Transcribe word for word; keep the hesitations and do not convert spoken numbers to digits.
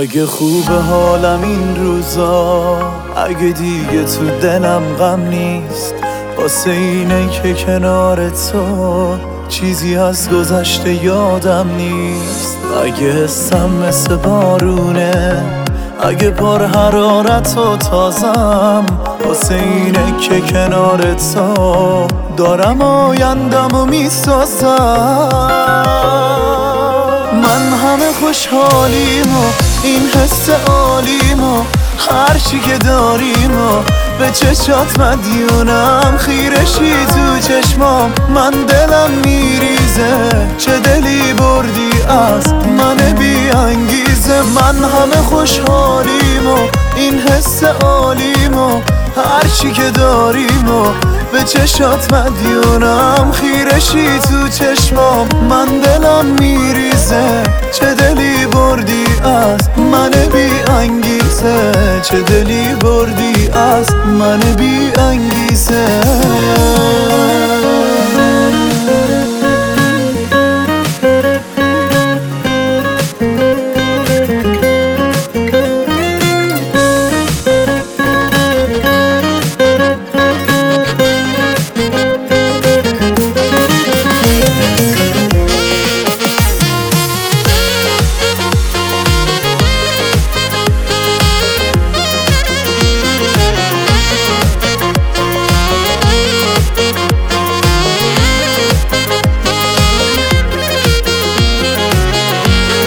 اگه خوب حالم این روزا، اگه دیگه تو دلم غم نیست، واسه اینه که کنار تو چیزی از گذشته یادم نیست. اگه حسم مثل بارونه، اگه پر حرارت و تازم، واسه اینه که کنار تو دارم آیندم و میسازم. من همه خوشحالیم و این حس عالیم و هرچی که داریم و به چشات مدیونم، خیرشی تو چشمام، من دلم میریزه چه دلی بردی از من بی انگیزه. من همه خوشحالیم و این حس عالیم و هرچی که داریم و به چشات مدیونم، خیرشی تو چشمام، من دلم میریزه چه دلی بردی از من بی انگیزه، چه دلی بردی از من بی انگیزه.